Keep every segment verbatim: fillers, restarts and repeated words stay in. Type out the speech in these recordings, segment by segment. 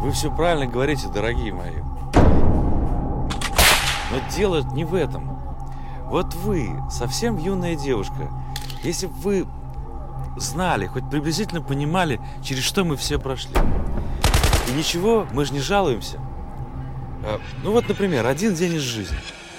Вы все правильно говорите, дорогие мои. Но дело не в этом. Вот вы, совсем юная девушка, если бы вы знали, хоть приблизительно понимали, через что мы все прошли. И ничего, мы же не жалуемся. Ну вот, например, один день из жизни.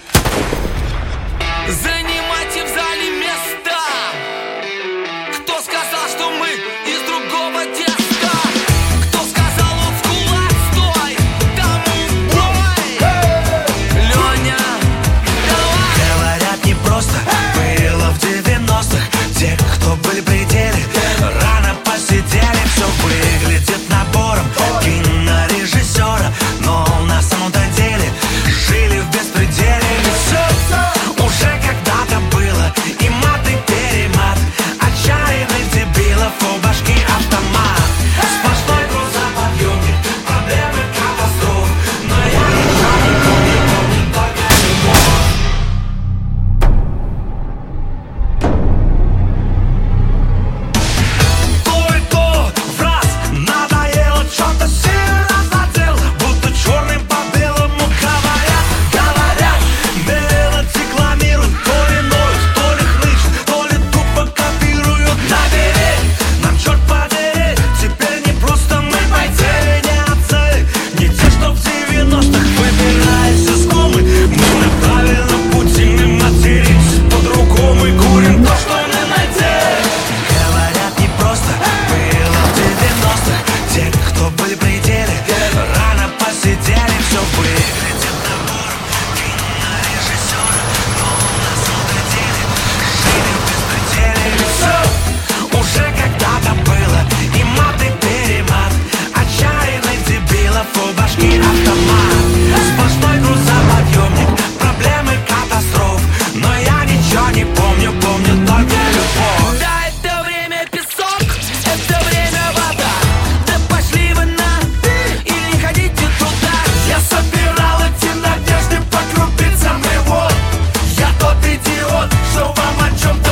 Занимайте в зале места. Кто сказал, что мы из другого теста? Кто сказал, он в кулак стой? Тому бой! Леня, давай! Говорят, не просто было в девяностых. Те, кто были в пределе, рано посидели. Все выглядит набором кинорежиссера, но на самом-то деле жили в беспределе. Все уже когда-то было, и мат и перемат отчаянных дебилов у башки автомат. Сплошной грузоподъемник, проблемы, катастроф, но я ничего не помню, помню только любовь. То в раз надоело, что-то сильно задел, будто черным по белому говорят, говорят, медленно декламируют, то ли ноют, то ли хнычут, то ли тупо копируют. Набери, нам черт подери, теперь не просто мы бойцы, не отцы, не те, что в девяностых, выбираясь из комы, мы на правильном пути, мы материмся по-другому и курим то, что не найти. Говорят, не просто было в девяностых. Те, кто были в пределе, рано посидели. Все выглядит набором кинорежиссера, но на самом деле жили в беспределе. Все уже когда-то было, и мат и перемат отчаянных дебилов у башки автомат. Сплошной грузоподъемник, проблемы, катастроф, но я ничего не помню, помню только любовь. Да, это время песок, это время вода. Да пошли вы на и не ходите туда. Я собирал эти надежды по крупицам, и вот я тот идиот, что вам о чем-то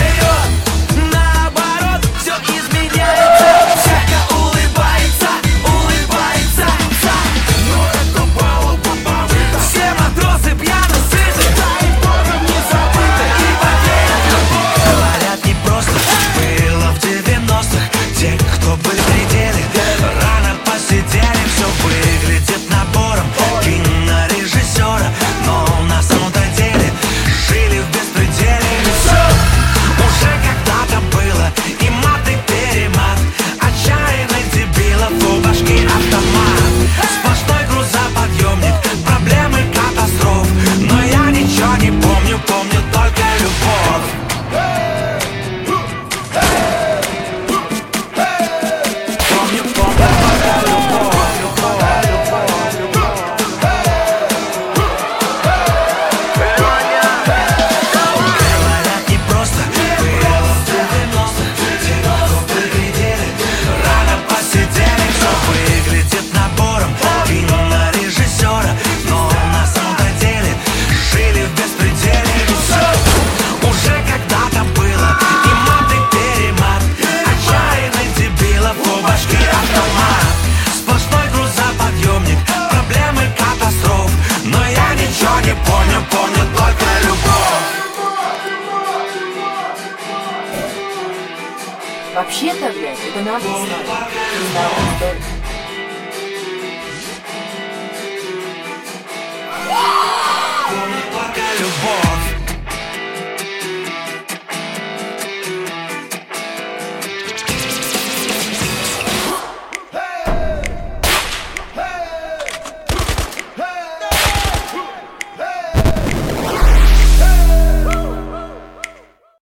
поет. Наоборот, все изменяется. Всяко улыбается, улыбается, ца. Но это было бы побыто. Все матросы пьяны, сыты. Дай богом не забыто. И поверят в любовь. Говорят, не просто было в девяностых. Те, кто были в пределе, рано посидели. Все выглядит набором кинорежиссера, но на самом-то деле жили в беспределе. Все уже когда-то было, и мат и перемат отчаянных дебилов у башки автомат. Сплошной грузоподъемник, проблемы, катастроф, но я ничего не помню, помню только любовь. Помню, помню только любовь, любовь, любовь, любовь. Говорят, не просто было в девяностых. Те, кто были в пределе, рано посидели. Все выглядит набором кинорежиссера, но на самом-то деле жили в беспределе. Все уже когда-то было, и мат и перемат отчаянных дебилов у башки автомат. Сплошной грузоподъемник, проблемы, катастроф, но я ничего не помню, помню только любовь. Вообще-то, блядь, это надо знать. Здоровый столик. Помню только любовь.